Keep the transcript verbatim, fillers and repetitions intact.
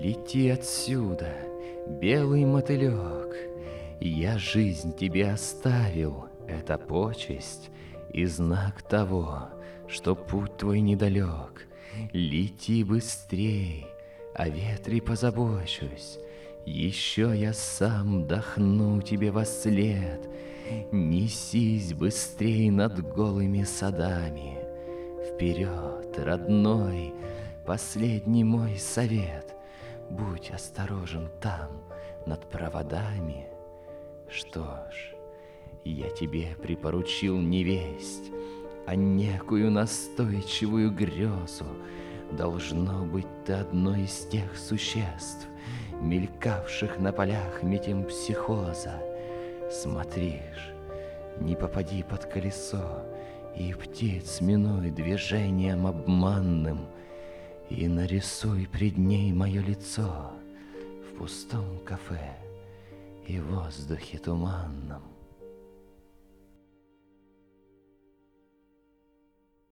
Лети отсюда, белый мотылек, я жизнь тебе оставил, это почесть и знак того, что путь твой недалек. Лети быстрей, о ветре позабочусь, еще я сам дохну тебе вослед. Несись быстрей над голыми садами. Вперед, родной, последний мой совет: будь осторожен там, над проводами. Что ж, я тебе припоручил не весть, а некую настойчивую грезу. Должно быть, ты одно из тех существ, мелькавших на полях метемпсихоза. Смотришь, не попади под колесо, и птиц минуй движением обманным, и нарисуй пред ней мое лицо в пустом кафе и воздухе туманном.